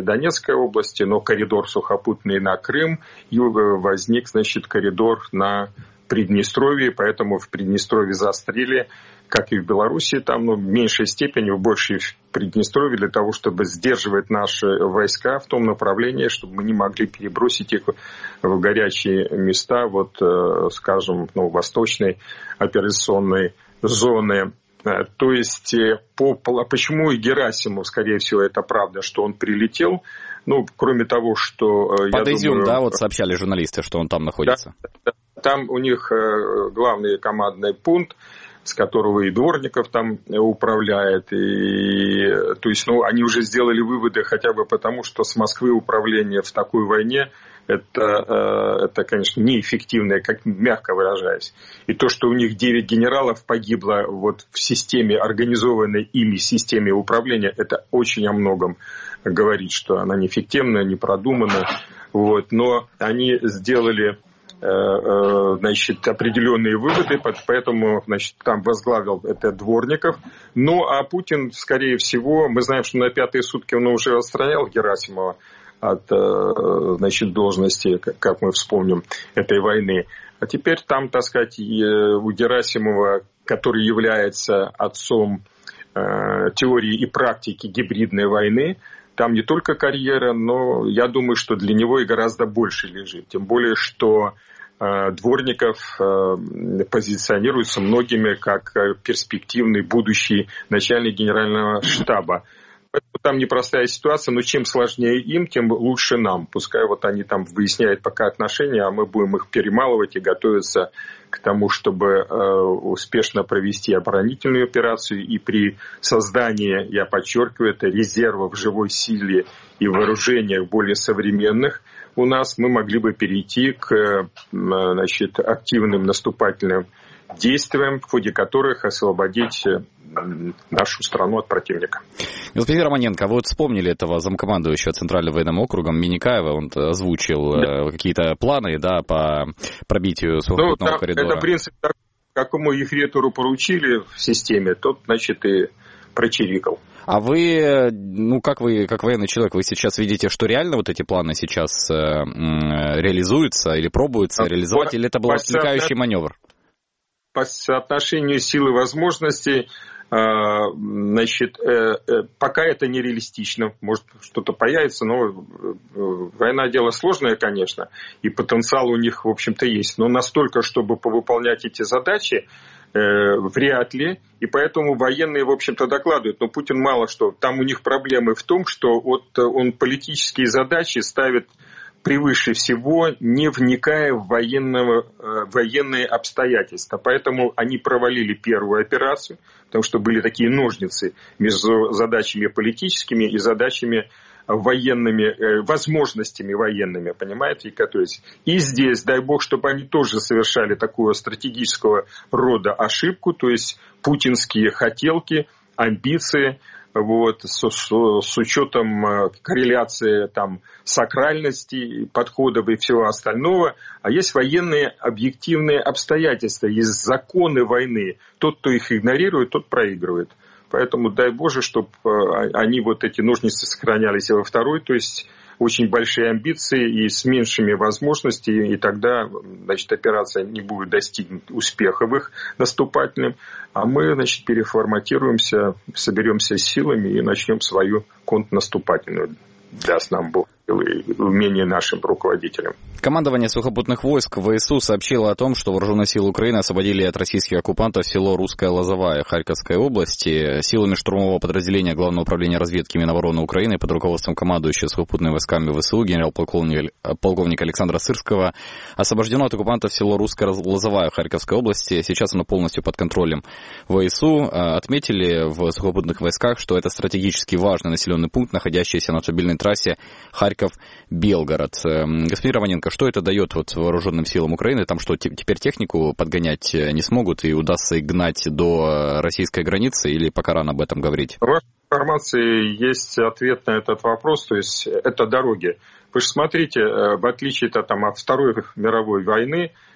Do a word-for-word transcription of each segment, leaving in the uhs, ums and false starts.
Донецкой области, но коридор сухопутный на Крым, и возник, значит, коридор на Приднестровье, поэтому в Приднестровье заострили, как и в Белоруссии, там, ну, в меньшей степени, в большей в Приднестровье, для того, чтобы сдерживать наши войска в том направлении, чтобы мы не могли перебросить их в горячие места, вот, скажем, ну, восточной операционной зоны. То есть, по, почему и Герасимов, скорее всего, это правда, что он прилетел, ну, кроме того, что... Под я Изюм, думаю, да, вот сообщали журналисты, что он там находится. Да, там у них главный командный пункт, с которого и Дворников там управляет. И, то есть, ну, они уже сделали выводы хотя бы потому, что с Москвы управление в такой войне это, это, конечно, неэффективное, как мягко выражаясь. И то, что у них девять генералов погибло вот в системе, организованной ими системе управления, это очень о многом говорит, что она неэффективная, не продумана. Вот. Но они сделали... значит, определенные выводы, поэтому, значит, там возглавил это Дворников. Ну, а Путин, скорее всего, мы знаем, что на пятые сутки он уже отстранял Герасимова от, значит, должности, как мы вспомним, этой войны. А теперь там, так сказать, у Герасимова, который является отцом теории и практики гибридной войны, там не только карьера, но я думаю, что для него и гораздо больше лежит. Тем более, что э, Дворников э, позиционируется многими как перспективный будущий начальник генерального штаба. Поэтому там непростая ситуация, но чем сложнее им, тем лучше нам. Пускай вот они там выясняют пока отношения, а мы будем их перемалывать и готовиться к тому, чтобы э, успешно провести оборонительную операцию. И при создании, я подчеркиваю, это резервов в живой силе и вооружениях более современных у нас, мы могли бы перейти к э, значит, активным наступательным действиям, в ходе которых освободить нашу страну от противника. Господин Романенко, вы вот вспомнили этого замкомандующего Центральным военным округом Минникаева, он озвучил да. какие-то планы, да, по пробитию сухопутного ну, коридора. Это принцип, какому ефрейтору поручили в системе, тот, значит, и прочирикал. А вы, ну, как вы, как военный человек, вы сейчас видите, что реально вот эти планы сейчас э, реализуются или пробуются а реализовать, по, или это был отвлекающий маневр? По соотношению сил и возможностей, значит, пока это нереалистично. Может, что-то появится, но война дело сложное, конечно, и потенциал у них, в общем-то, есть. Но настолько, чтобы повыполнять эти задачи, вряд ли. И поэтому военные, в общем-то, докладывают. Но Путин мало что. Там у них проблемы в том, что вот он политические задачи ставит превыше всего, не вникая в военного, военные обстоятельства. Поэтому они провалили первую операцию, потому что были такие ножницы между задачами политическими и задачами военными, возможностями военными, понимаете? То есть и здесь, дай бог, чтобы они тоже совершали такую стратегического рода ошибку, то есть путинские хотелки, амбиции, вот, с, с, с учетом корреляции там, сакральности, подходов и всего остального. А есть военные объективные обстоятельства, есть законы войны. Тот, кто их игнорирует, тот проигрывает. Поэтому дай Боже, чтобы они вот эти ножницы сохранялись и во второй, то есть очень большие амбиции и с меньшими возможностями, и тогда, значит, операция не будет достигнуть успеха в их наступательном, а мы, значит, переформатируемся, соберемся силами и начнем свою контрнаступательную. Даст нам Бог и умение нашим руководителям. Командование сухопутных войск ВСУ сообщило о том, что вооруженные силы Украины освободили от российских оккупантов село Русская Лозовая Харьковской области. Силами штурмового подразделения Главного управления разведки Минобороны Украины под руководством командующего сухопутными войсками ВСУ генерал-полковник полковник Александра Сырского освобождено от оккупантов село Русская Лозовая Харьковской области. Сейчас оно полностью под контролем ВСУ. Отметили в сухопутных войсках, что это стратегически важный населенный пункт, находящийся на автомобильной трассе Харьков-Белгород. Господин Романенко, что это дает вот вооруженным силам Украины? Там что, теперь технику подгонять не смогут и удастся их гнать до российской границы или пока рано об этом говорить? В вашей информации есть ответ на этот вопрос, то есть это дороги. Вы же смотрите, в отличие там, от Второй мировой войны,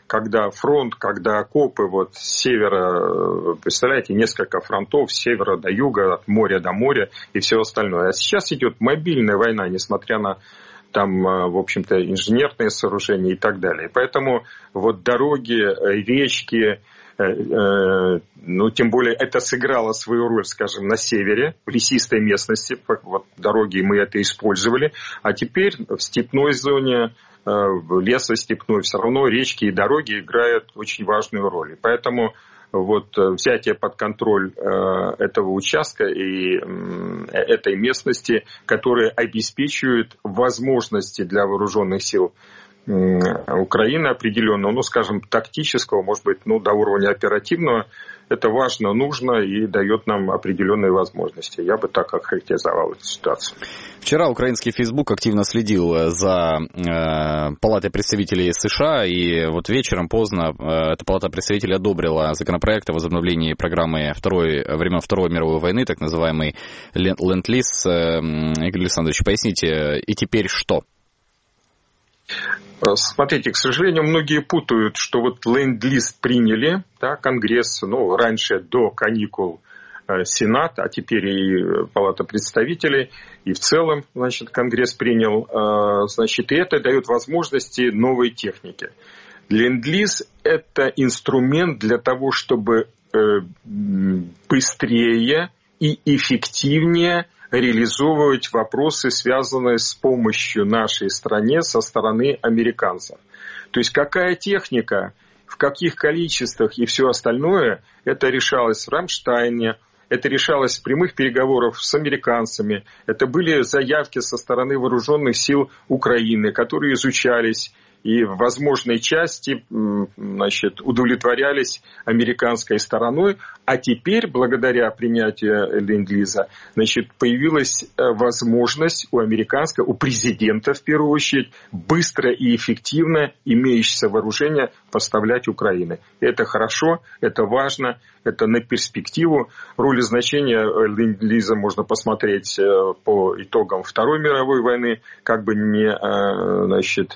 когда фронт, когда окопы вот с севера, представляете, несколько фронтов, с севера до юга, от моря до моря и все остальное. А сейчас идет мобильная война, несмотря на там, в общем-то, инженерные сооружения и так далее. Поэтому вот дороги, речки, ну, тем более это сыграло свою роль, скажем, на севере, в лесистой местности, вот дороги мы это использовали, а теперь в степной зоне, в лесостепной, все равно речки и дороги играют очень важную роль. И поэтому вот взятие под контроль этого участка и этой местности, которые обеспечивают возможности для вооруженных сил Украины определенного, ну, скажем, тактического, может быть, ну, до уровня оперативного, это важно, нужно и дает нам определенные возможности. Я бы так охарактеризовал эту ситуацию. Вчера украинский Facebook активно следил за э, Палатой представителей США, и вот вечером поздно э, эта Палата представителей одобрила законопроект о возобновлении программы второй, времен Второй мировой войны, так называемый Ленд-Лиз. Э, Игорь Александрович, поясните, и теперь что? Смотрите, к сожалению, многие путают, что вот ленд-лиз приняли, да, Конгресс, ну, раньше до каникул э, Сенат, а теперь и Палата представителей, и в целом, значит, Конгресс принял, э, значит, и это дает возможности новой техники. Ленд-лиз – это инструмент для того, чтобы э, быстрее и эффективнее реализовывать вопросы, связанные с помощью нашей стране со стороны американцев. То есть какая техника, в каких количествах и все остальное, это решалось в Рамштайне, это решалось в прямых переговорах с американцами, это были заявки со стороны вооруженных сил Украины, которые изучались и в возможной части, значит, удовлетворялись американской стороной, а теперь, благодаря принятию ленд-лиза, значит, появилась возможность у американского, у президента, в первую очередь, быстро и эффективно имеющееся вооружение поставлять Украине. Это хорошо, это важно, это на перспективу. Роль и значение ленд-лиза можно посмотреть по итогам Второй мировой войны, как бы не, значит,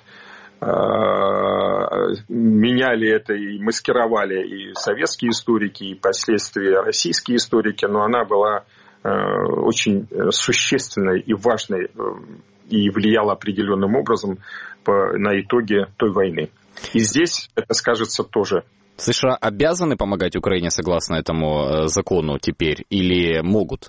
меняли это и маскировали и советские историки, и впоследствии российские историки, но она была очень существенной и важной и влияла определенным образом на итоги той войны. И здесь это скажется тоже. США обязаны помогать Украине согласно этому закону теперь или могут?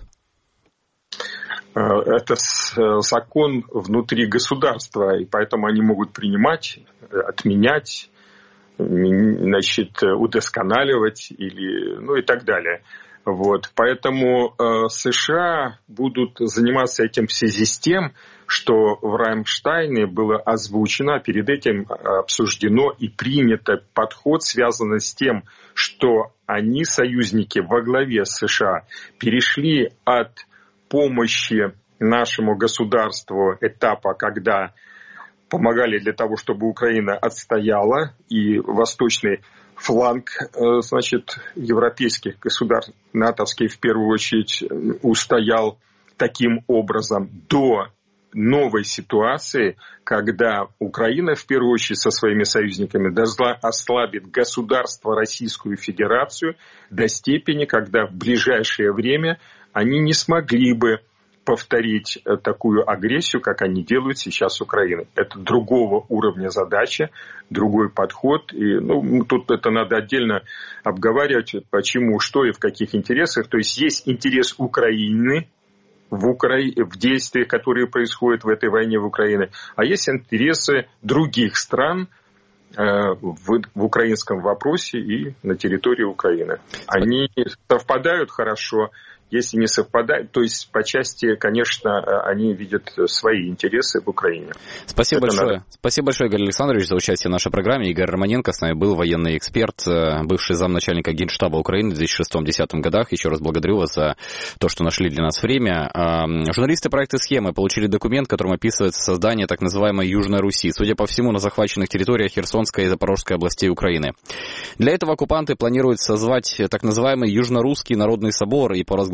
Это закон внутри государства, и поэтому они могут принимать, отменять, значит, удосконаливать или, ну и так далее. Вот. Поэтому США будут заниматься этим в связи с тем, что в Рамштайне было озвучено, перед этим обсуждено и принято подход, связанный с тем, что они, союзники во главе с США, перешли от помощи нашему государству этапа, когда помогали для того, чтобы Украина отстояла, и восточный фланг, значит, европейских государств, натовский в первую очередь, устоял таким образом до новой ситуации, когда Украина, в первую очередь, со своими союзниками должна ослабить государство Российскую Федерацию до степени, когда в ближайшее время они не смогли бы повторить такую агрессию, как они делают сейчас с Украиной. Это другого уровня задача, другой подход. И, ну, тут это надо отдельно обговаривать, почему, что и в каких интересах. То есть есть интерес Украины в, Укра... в действиях, которые происходят в этой войне в Украине, а есть интересы других стран э, в, в украинском вопросе и на территории Украины. Они совпадают хорошо. Если не совпадает, то есть по части, конечно, они видят свои интересы в Украине. Спасибо Это большое. Надо... Спасибо большое, Игорь Александрович, за участие в нашей программе. Игорь Романенко с нами был, военный эксперт, бывший замначальника Генштаба Украины в две тысячи шестом — две тысячи десятом годах. Еще раз благодарю вас за то, что нашли для нас время. Журналисты проекта «Схемы» получили документ, которым описывается создание так называемой Южной Руси, судя по всему, на захваченных территориях Херсонской и Запорожской областей Украины. Для этого оккупанты планируют созвать так называемый Южно-Русский народный собор и провозгласить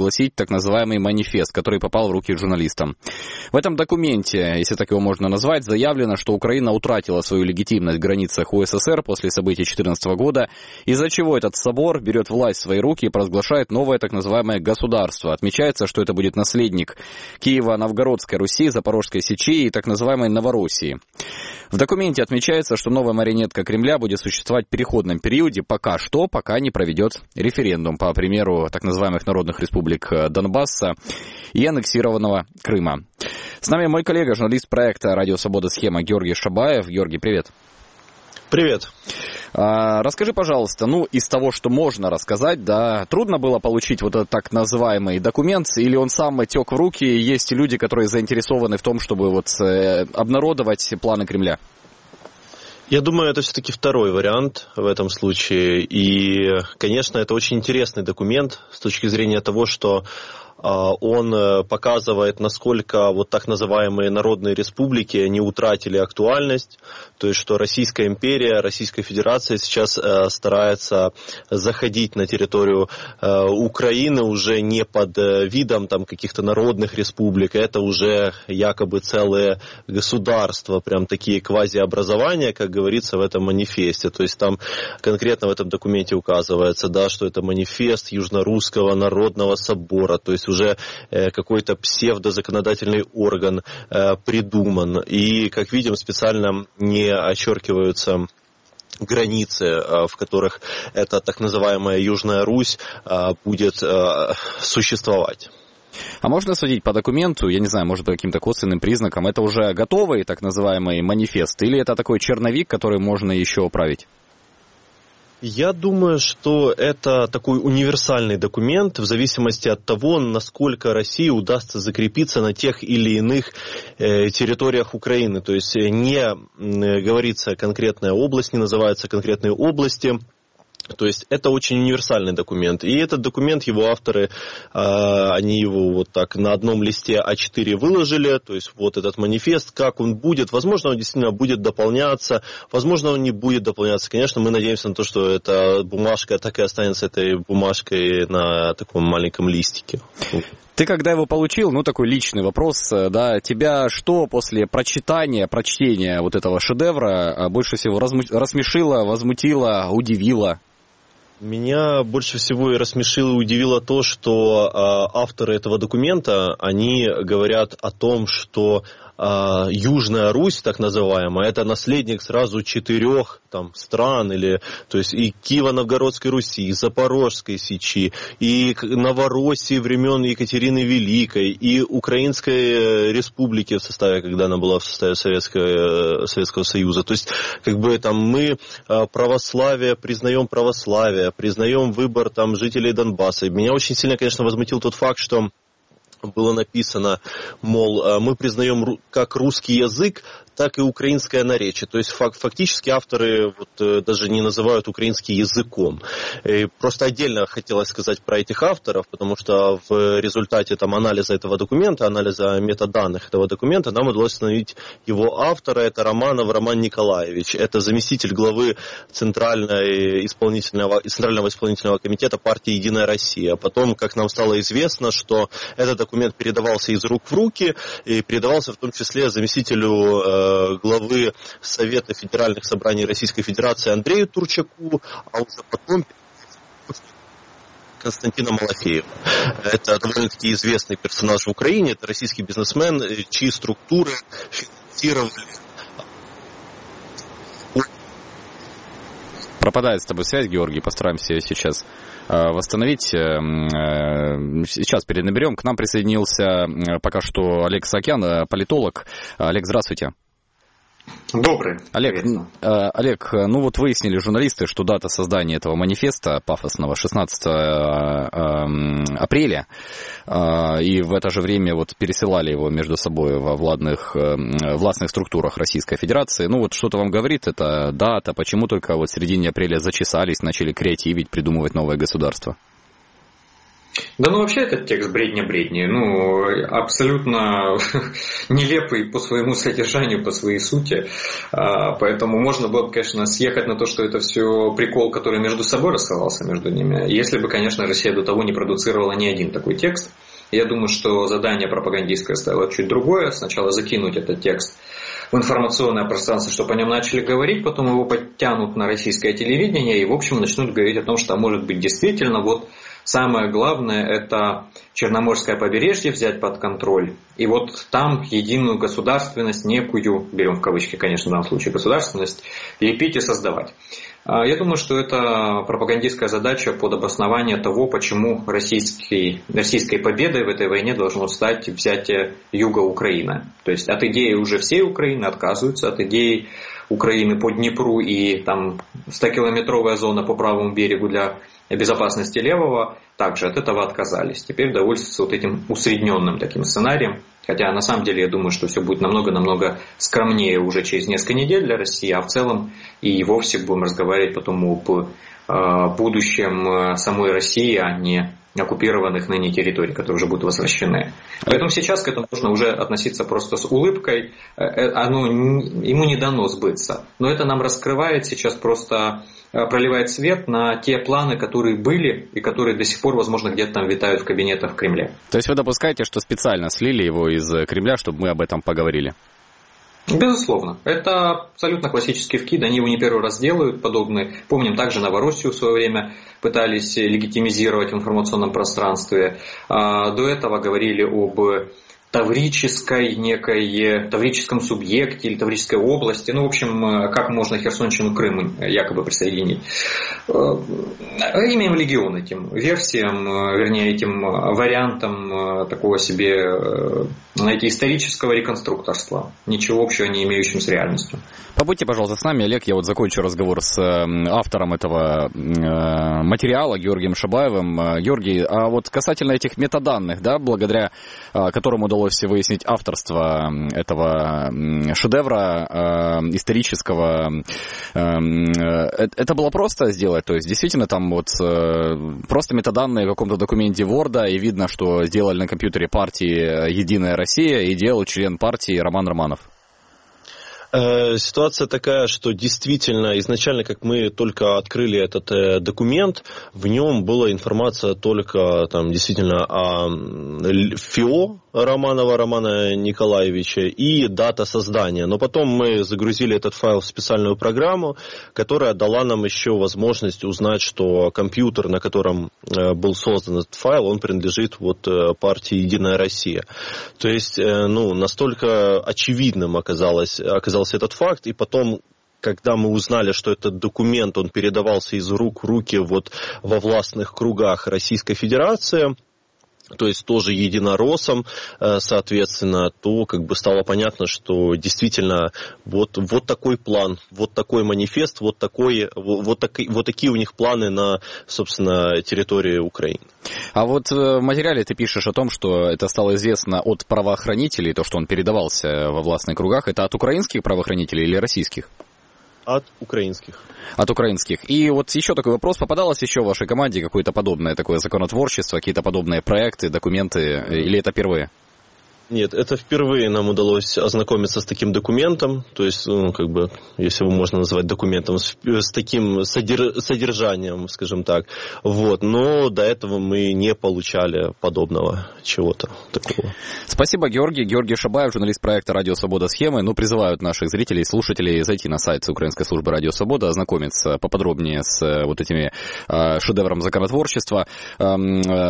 разгласить так называемый манифест, который попал в руки журналистам. В этом документе, если так его можно назвать, заявлено, что Украина утратила свою легитимность в границах УССР после событий две тысячи четырнадцатого года, из-за чего этот собор берет власть в свои руки и провозглашает новое так называемое государство. Отмечается, что это будет наследник Киево-Новгородской Руси, Запорожской Сечи и так называемой Новороссии. В документе отмечается, что новая марионетка Кремля будет существовать в переходном периоде пока что, пока не проведет референдум, по примеру так называемых народных республик Донбасса и аннексированного Крыма. С нами мой коллега, журналист проекта «Радио Свобода. Схема» Георгий Шабаев. Георгий, привет. Привет. А, расскажи, пожалуйста, ну, из того, что можно рассказать, да, трудно было получить вот этот так называемый документ, или он сам тек в руки, и есть люди, которые заинтересованы в том, чтобы вот э, обнародовать планы Кремля? Я думаю, это все-таки второй вариант в этом случае. И, конечно, это очень интересный документ с точки зрения того, что он показывает, насколько вот так называемые народные республики, они утратили актуальность, то есть что Российская империя, Российская Федерация сейчас старается заходить на территорию Украины уже не под видом там каких-то народных республик, это уже якобы целые государства, прям такие квазиобразования, как говорится в этом манифесте. То есть там конкретно в этом документе указывается, да, что это манифест Южно-Русского народного собора, то есть уже какой-то псевдозаконодательный орган э, придуман. И, как видим, специально не очеркиваются границы, э, в которых эта так называемая Южная Русь э, будет э, существовать. А можно судить по документу, я не знаю, может, по каким-то косвенным признакам, это уже готовый так называемый манифест, или это такой черновик, который можно еще править? Я думаю, что это такой универсальный документ в зависимости от того, насколько России удастся закрепиться на тех или иных э, территориях Украины. То есть не э, говорится конкретная область, не называются конкретные области. То есть это очень универсальный документ. И этот документ, его авторы, они его вот так на одном листе а четыре выложили. То есть вот этот манифест, как он будет. Возможно, он действительно будет дополняться. Возможно, он не будет дополняться. Конечно, мы надеемся на то, что эта бумажка так и останется этой бумажкой на таком маленьком листике. Ты когда его получил, ну такой личный вопрос, да, тебя что после прочитания, прочтения вот этого шедевра больше всего рассмешило, возмутило, удивило? Меня больше всего и рассмешило и удивило то, что э, авторы этого документа, они говорят о том, что э, Южная Русь, так называемая, это наследник сразу четырех там, стран, или, то есть и Киево-Новгородской Руси, и Запорожской Сечи, и Новороссии времен Екатерины Великой, и Украинской Республики в составе, когда она была в составе Советского, Советского Союза. То есть, как бы там мы православие, признаем православие, признаем выбор там жителей Донбасса. И меня очень сильно, конечно, возмутил тот факт, что было написано, мол, мы признаем как русский язык, так и украинское наречие. То есть фактически авторы вот, даже не называют украинский языком. И просто отдельно хотелось сказать про этих авторов, потому что в результате там, анализа этого документа, анализа метаданных этого документа, нам удалось установить его автора. Это Романов Роман Николаевич. Это заместитель главы Центрального исполнительного, Центрального исполнительного комитета партии «Единая Россия». Потом, как нам стало известно, что этот документ передавался из рук в руки и передавался в том числе заместителю главы Совета Федеральных собраний Российской Федерации Андрею Турчаку, а уже потом Константина Малафеева. Это довольно-таки известный персонаж в Украине, это российский бизнесмен, чьи структуры финансировали. Пропадает с тобой связь, Георгий, постараемся ее сейчас восстановить. Сейчас перенаберем. К нам присоединился пока что Олег Саакян, политолог. Олег, здравствуйте. Добрый. Олег, Олег, ну вот выяснили журналисты, что дата создания этого манифеста пафосного шестнадцатого апреля, и в это же время вот пересылали его между собой во владных, властных структурах Российской Федерации. Ну вот что-то вам говорит эта дата, почему только вот в середине апреля зачесались, начали креативить, придумывать новое государство? Да, ну вообще этот текст бредня-бредни, ну абсолютно нелепый по своему содержанию, по своей сути, поэтому можно было бы, конечно, съехать на то, что это все прикол, который между собой рассылался между ними, если бы, конечно, Россия до того не продуцировала ни один такой текст. Я думаю, что задание пропагандистское стояло чуть другое, сначала закинуть этот текст в информационное пространство, чтобы о нем начали говорить, потом его подтянут на российское телевидение и, в общем, начнут говорить о том, что, может быть, действительно, вот самое главное – это Черноморское побережье взять под контроль. И вот там единую государственность, некую, берем в кавычки, конечно, в данном случае государственность, лепить и создавать. Я думаю, что это пропагандистская задача под обоснование того, почему российский, российской победой в этой войне должно стать взятие юга Украины. То есть от идеи уже всей Украины отказываются, от идеи Украины по Днепру и там стокилометровая зона по правому берегу для безопасности левого, также от этого отказались. Теперь довольствуются вот этим усредненным таким сценарием. Хотя на самом деле я думаю, что все будет намного-намного скромнее уже через несколько недель для России, а в целом и вовсе будем разговаривать потом об э, будущем самой России, а не оккупированных ныне территорий, которые уже будут возвращены. Поэтому сейчас к этому нужно уже относиться просто с улыбкой. Оно, ему не дано сбыться. Но это нам раскрывает сейчас просто, проливает свет на те планы, которые были и которые до сих пор, возможно, где-то там витают в кабинетах в Кремле. То есть вы допускаете, что специально слили его из Кремля, чтобы мы об этом поговорили? Безусловно. Это абсолютно классический вкид. Они его не первый раз делают подобные. Помним, также Новороссию в свое время пытались легитимизировать в информационном пространстве. До этого говорили об таврической некой, таврическом субъекте или таврической области. Ну, в общем, как можно Херсонщину, Крым якобы присоединить. Имеем легион этим версиям, вернее, этим вариантам такого себе, знаете, исторического реконструкторства. Ничего общего не имеющим с реальностью. Побудьте, пожалуйста, с нами, Олег. Я вот закончу разговор с автором этого материала, Георгием Шабаевым. Георгий, а вот касательно этих метаданных, да, благодаря которым удалось выяснить авторство этого шедевра исторического, это было просто сделать? То есть, действительно, там вот просто метаданные в каком-то документе Word, и видно, что сделали на компьютере партии «Единая Россия», и делал член партии Роман Романов. Ситуация такая, что действительно изначально, как мы только открыли этот э, документ, в нем была информация только там действительно о ФИО Романова Романа Николаевича и дата создания. Но потом мы загрузили этот файл в специальную программу, которая дала нам еще возможность узнать, что компьютер, на котором э, был создан этот файл, он принадлежит вот э, партии «Единая Россия». То есть, э, ну, настолько очевидным оказалось, оказалось этот факт, и потом, когда мы узнали, что этот документ, он передавался из рук в руки вот во властных кругах Российской Федерации, то есть тоже единороссам, соответственно, то как бы стало понятно, что действительно вот, вот такой план, вот такой манифест, вот, такой, вот, так, вот такие у них планы на, собственно, территории Украины. А вот в материале ты пишешь о том, что это стало известно от правоохранителей, то, что он передавался во властных кругах, это от украинских правоохранителей или российских? От украинских. От украинских. И вот еще такой вопрос. Попадалось еще в вашей команде какое-то подобное такое законотворчество, какие-то подобные проекты, документы, или это впервые? Нет, это впервые нам удалось ознакомиться с таким документом, то есть, ну, как бы, если его можно назвать документом, с, с таким содер, содержанием, скажем так. Вот. Но до этого мы не получали подобного чего-то такого. Спасибо, Георгий. Георгий Шабаев, журналист проекта «Радио Свобода. Схемы». Ну, призывают наших зрителей и слушателей зайти на сайт Украинской службы «Радио Свобода», ознакомиться поподробнее с вот этими э, шедевром законотворчества. Э, э,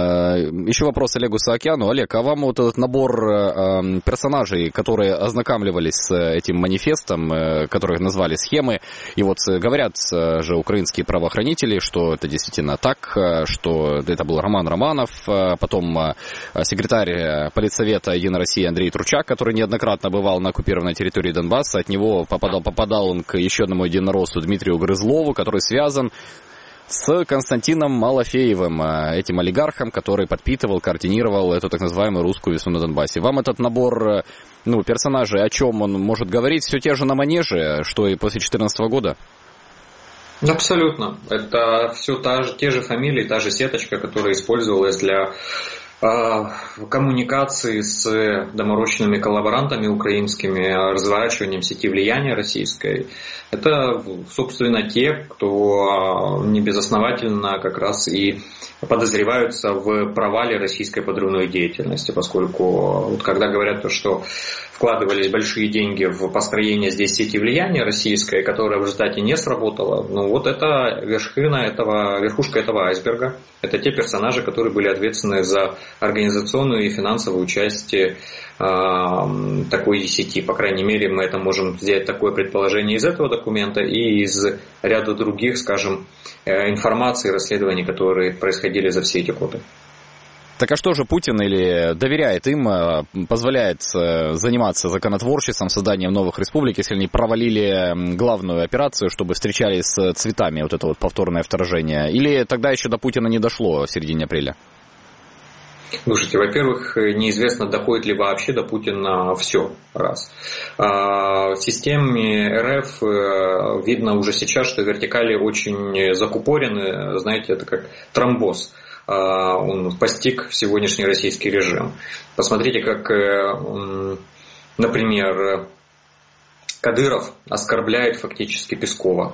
еще вопрос Олегу Саакяну. Олег, а вам вот этот набор персонажей, которые ознакомливались с этим манифестом, которых назвали схемы, и вот говорят же украинские правоохранители, что это действительно так, что это был Роман Романов, потом секретарь политсовета «Единой России» Андрей Тручак, который неоднократно бывал на оккупированной территории Донбасса, от него попадал, попадал он к еще одному единороссу Дмитрию Грызлову, который связан с Константином Малафеевым, этим олигархом, который подпитывал, координировал эту так называемую русскую весну на Донбассе. Вам этот набор, ну, персонажей, о чем он может говорить? Все те же на манеже, что и после две тысячи четырнадцатого года? Абсолютно. Это все та же, те же фамилии, та же сеточка, которая использовалась для коммуникации с доморощенными коллаборантами украинскими, разворачиванием сети влияния российской. Это, собственно, те, кто небезосновательно как раз и подозреваются в провале российской подрывной деятельности, поскольку вот когда говорят то, что вкладывались большие деньги в построение здесь сети влияния российской, которая в результате не сработала, ну вот это вершина этого, верхушка этого айсберга. Это те персонажи, которые были ответственны за организационную и финансовую часть э, такой сети. По крайней мере, мы это можем сделать такое предположение из этого документа и из ряда других, скажем, э, информации, расследований, которые происходили за все эти годы. Так а что же Путин или доверяет им, позволяет заниматься законотворчеством, созданием новых республик, если они провалили главную операцию, чтобы встречались с цветами, вот это вот повторное вторжение? Или тогда еще до Путина не дошло в середине апреля? Слушайте, во-первых, неизвестно, доходит ли вообще до Путина все, раз. В системе эр эф видно уже сейчас, что вертикали очень закупорены, знаете, это как тромбоз. Он постиг сегодняшний российский режим. Посмотрите, как, например, Кадыров оскорбляет фактически Пескова.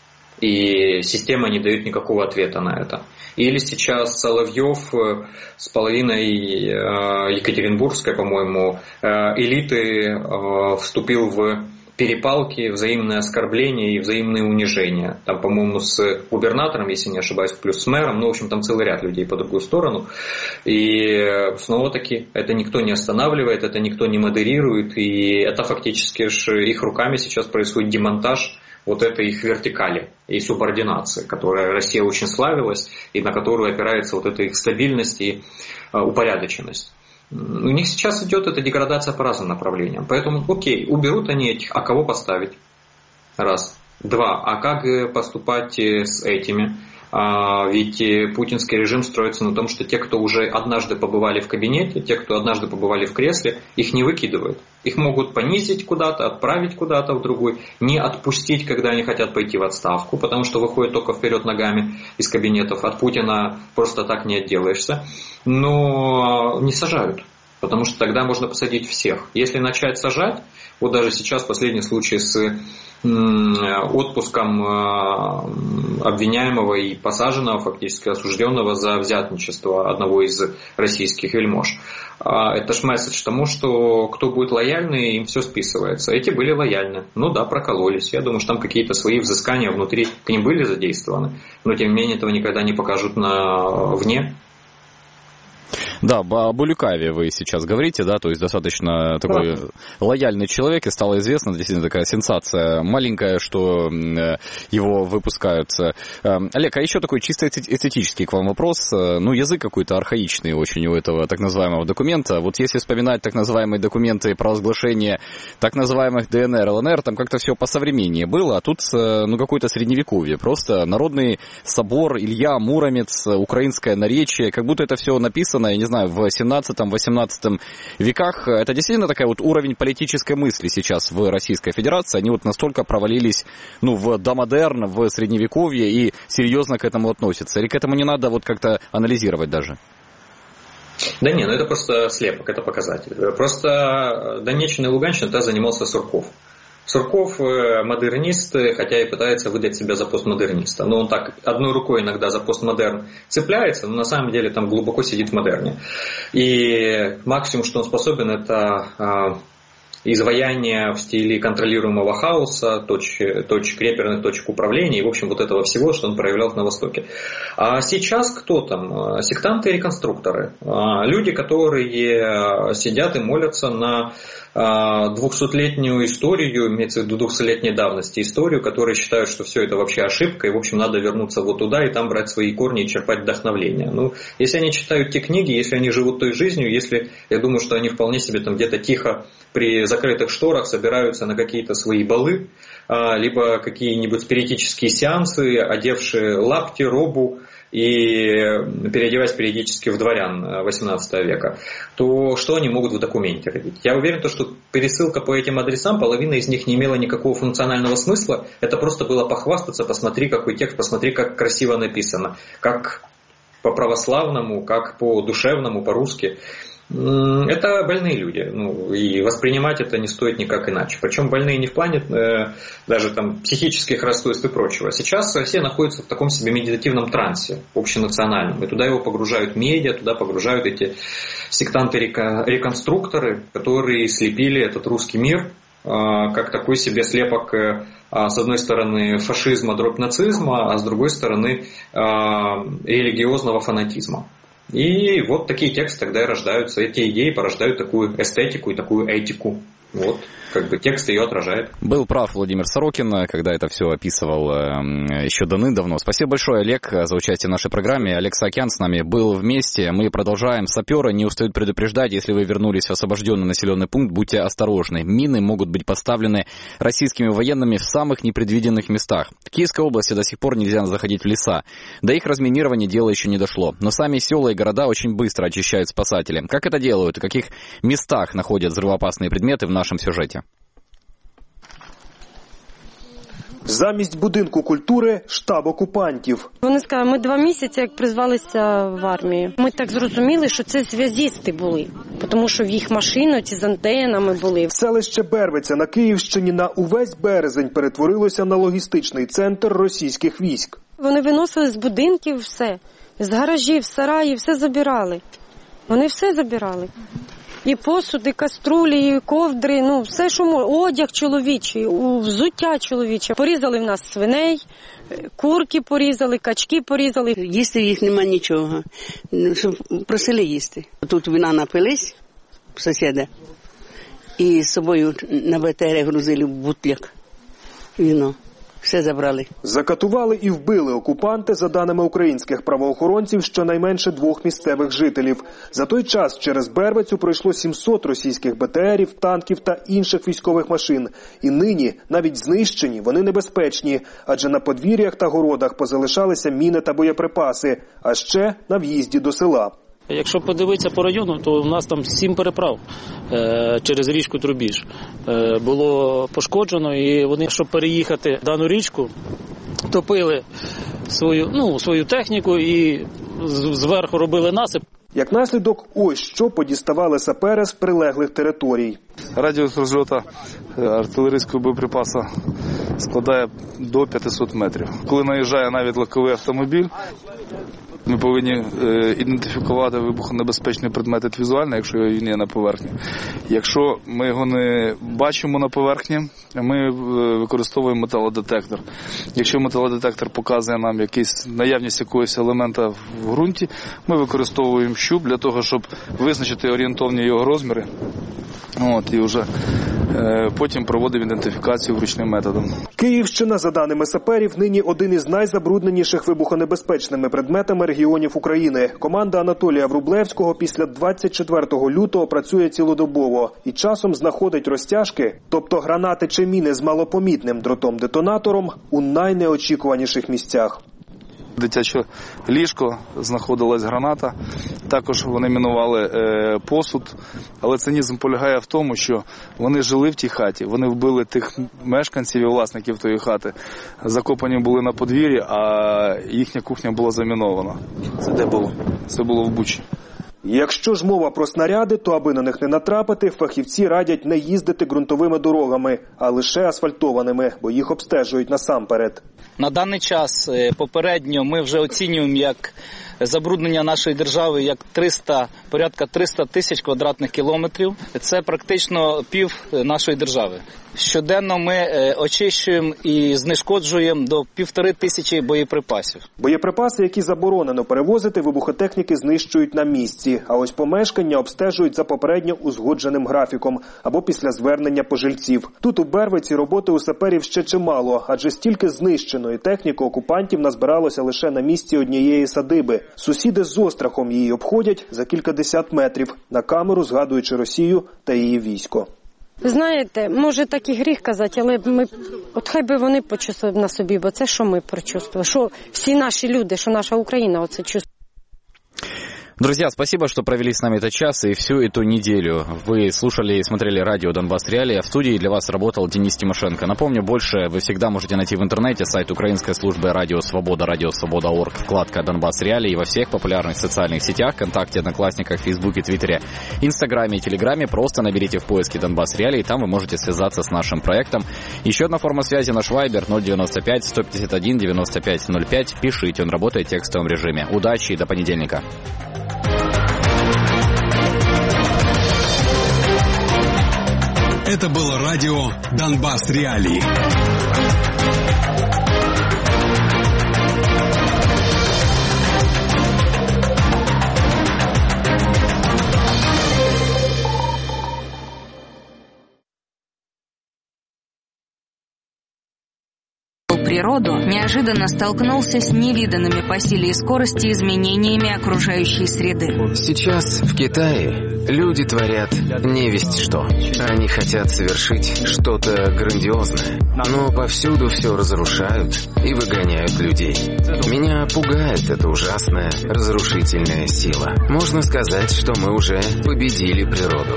И система не дает никакого ответа на это. Или сейчас Соловьев с половиной екатеринбургской, по-моему, элиты вступил в перепалки, взаимные оскорбления и взаимные унижения. Там, по-моему, с губернатором, если не ошибаюсь, плюс с мэром, ну, в общем, там целый ряд людей по другую сторону. И снова-таки это никто не останавливает, это никто не модерирует, и это фактически их руками сейчас происходит демонтаж вот этой их вертикали и субординации, которая Россия очень славилась, и на которую опирается вот эта их стабильность и упорядоченность. У них сейчас идет эта деградация по разным направлениям. Поэтому, окей, уберут они этих, а кого поставить? Раз. Два. А как поступать с этими? А, ведь путинский режим строится на том, что те, кто уже однажды побывали в кабинете, те, кто однажды побывали в кресле, их не выкидывают. Их могут понизить куда-то, отправить куда-то в другой, не отпустить, когда они хотят пойти в отставку, потому что выходят только вперед ногами из кабинетов. От Путина просто так не отделаешься. Но не сажают, потому что тогда можно посадить всех. Если начать сажать, вот даже сейчас последний случай с отпуском обвиняемого и посаженного, фактически осужденного за взятничество одного из российских вельмож. Это ж месседж тому, что кто будет лояльный, им все списывается. Эти были лояльны. Ну да, прокололись. Я думаю, что там какие-то свои взыскания внутри к ним были задействованы. Но тем не менее этого никогда не покажут на вне. Да, об Улюкаеве вы сейчас говорите, да, то есть достаточно такой да. лояльный человек, и стало известно, действительно такая сенсация маленькая, что его выпускают. Олег, а еще такой чисто эстетический к вам вопрос. Ну, язык какой-то архаичный очень у этого так называемого документа. Вот если вспоминать так называемые документы про разглашение так называемых дэ эн эр, эл эн эр, там как-то все посовременнее было, а тут, ну, какое-то средневековье. Просто народный собор, Илья, Муромец, украинское наречие, как будто это все написано, я не знаю, в семнадцатом-восемнадцатом веках. Это действительно такой вот уровень политической мысли сейчас в Российской Федерации. Они вот настолько провалились, ну, в домодерн, в средневековье и серьезно к этому относятся. Или к этому не надо вот как-то анализировать даже? Да не, ну это просто слепок, это показатель. Просто Донеччина и Луганщина тогда занимался Сурков. Сурков модернист, хотя и пытается выдать себя за постмодерниста. Но он так одной рукой иногда за постмодерн цепляется, но на самом деле там глубоко сидит в модерне. И максимум, что он способен, это изваяние в стиле контролируемого хаоса, точек, точек реперных точек управления и, в общем, вот этого всего, что он проявлял на Востоке. А сейчас кто там? Сектанты и реконструкторы. Люди, которые сидят и молятся на двухсотлетнюю историю, имеется в виду двухсотлетней давности историю, которые считают, что все это вообще ошибка, и, в общем, надо вернуться вот туда и там брать свои корни и черпать вдохновление. Ну, если они читают те книги, если они живут той жизнью, если, я думаю, что они вполне себе там где-то тихо при закрытых шторах собираются на какие-то свои балы, либо какие-нибудь спиритические сеансы, одевшие лапти, робу, и переодеваясь периодически в дворян восемнадцатого века, то что они могут в документе родить? Я уверен, что пересылка по этим адресам, половина из них не имела никакого функционального смысла. Это просто было похвастаться, посмотри, какой текст, посмотри, как красиво написано, как по православному, как по душевному, по-русски. Это больные люди, ну, и воспринимать это не стоит никак иначе. Причем больные не в плане э, даже там психических расстройств и прочего. Сейчас Россия находится в таком себе медитативном трансе общенациональном. И туда его погружают медиа, туда погружают эти сектанты-реконструкторы, которые слепили этот русский мир э, как такой себе слепок, э, с одной стороны фашизма, дробь нацизма, а с другой стороны э, религиозного фанатизма. И вот такие тексты тогда и рождаются. Эти идеи порождают такую эстетику и такую этику. Вот, как бы текст ее отражает. Был прав Владимир Сорокин, когда это все описывал э, еще давным-давно. Спасибо большое, Олег, за участие в нашей программе. Олег Саакян с нами был вместе. Мы продолжаем. Саперы не устают предупреждать, если вы вернулись в освобожденный населенный пункт, будьте осторожны. Мины могут быть поставлены российскими военными в самых непредвиденных местах. В Киевской области до сих пор нельзя заходить в леса. До их разминирования дело еще не дошло. Но сами села и города очень быстро очищают спасатели. Как это делают и в каких местах находят взрывоопасные предметы в нашем сюжеті. Замість будинку культури – штаб окупантів. Вони сказали, ми два місяці, як призвалися в армію. Ми так зрозуміли, що це зв'язісти були, тому що в їх машини ці з антенами були. Селище Бервиця на Київщині на увесь березень перетворилося на логістичний центр російських військ. Вони виносили з будинків все, з гаражів, сараїв, все забирали. Вони все забирали. І посуди, каструлі, і ковдри, ну все, що можна. Одяг чоловічий, взуття чоловіче. Порізали в нас свиней, курки порізали, качки порізали. Їсти в їх нема нічого. Просили їсти. Тут вина напились, сусіди, і з собою на БТР грузили в бутляк вино. Все забрали. Закатували і вбили окупанти, за даними українських правоохоронців, щонайменше двох місцевих жителів. За той час через Бервицю пройшло сімсот російських БТРів, танків та інших військових машин. І нині, навіть знищені, вони небезпечні, адже на подвір'ях та городах позалишалися міни та боєприпаси, а ще на в'їзді до села. Якщо подивитися по району, то в нас там сім переправ е, через річку Трубіж е, було пошкоджено, і вони, щоб переїхати дану річку, топили свою, ну, свою техніку і зверху робили насип. Як наслідок, ось що подіставали сапери з прилеглих територій. Радіус розльоту артилерійського боєприпасу складає до п'ятсот метрів. Коли наїжджає навіть легковий автомобіль, ми повинні е, ідентифікувати вибухонебезпечний предмет візуально, якщо він є на поверхні. Якщо ми його не бачимо на поверхні, ми е, використовуємо металодетектор. Якщо металодетектор показує нам якийсь, наявність якогось елемента в ґрунті, ми використовуємо щуп для того, щоб визначити орієнтовні його розміри. От, і вже е, потім проводимо ідентифікацію вручним методом. Київщина, за даними саперів, нині один із найзабрудненіших вибухонебезпечними предметами регіонів України. Команда Анатолія Врублевського після двадцять четвертого лютого працює цілодобово і часом знаходить розтяжки, тобто гранати чи міни з малопомітним дротом-детонатором, у найнеочікуваніших місцях. Дитяче ліжко, знаходилась граната, також вони мінували е, посуд, але цинізм полягає в тому, що вони жили в тій хаті, вони вбили тих мешканців і власників тої хати, закопані були на подвір'ї, а їхня кухня була замінована. Це де було? Це було в Бучі. Якщо ж мова про снаряди, то аби на них не натрапити, фахівці радять не їздити ґрунтовими дорогами, а лише асфальтованими, бо їх обстежують насамперед. На даний час попередньо ми вже оцінюємо як забруднення нашої держави як триста, порядка триста тисяч квадратних кілометрів. Це практично пів нашої держави. Щоденно ми очищуємо і знешкоджуємо до півтори тисячі боєприпасів. Боєприпаси, які заборонено перевозити, вибухотехніки знищують на місці, а ось помешкання обстежують за попередньо узгодженим графіком або після звернення пожильців. Тут у Бервиці роботи у саперів ще чимало, адже стільки знищеної техніки окупантів назбиралося лише на місці однієї садиби. Сусіди з острахом її обходять за кількадесят метрів, на камеру згадуючи Росію та її військо. Знаєте, може так і гріх казати, але ми, от хай би вони почувствували на собі, бо це що ми прочувствували, що всі наші люди, що наша Україна оце чувствує. Друзья, спасибо, что провели с нами этот час и всю эту неделю. Вы слушали и смотрели радио «Донбасс Реалии». В студии для вас работал Денис Тимошенко. Напомню, больше вы всегда можете найти в интернете сайт украинской службы «Радио Свобода», радио свобода точка орг, вкладка «Донбасс Реалии» во всех популярных социальных сетях, ВКонтакте, Одноклассниках, Фейсбуке, Твиттере, Инстаграме и Телеграме. Просто наберите в поиске «Донбасс Реалии», там вы можете связаться с нашим проектом. Еще одна форма связи — наш Вайбер ноль девяносто пять сто пятьдесят один девяносто пять ноль пять. Пишите, он работает в текстовом режиме. Удачи и до понедельника. Это было радио «Донбасс Реалии». Природу, неожиданно столкнулся с невиданными по силе и скорости изменениями окружающей среды. Сейчас в Китае люди творят невесть что. Они хотят совершить что-то грандиозное, но повсюду все разрушают и выгоняют людей. Меня пугает эта ужасная разрушительная сила. Можно сказать, что мы уже победили природу.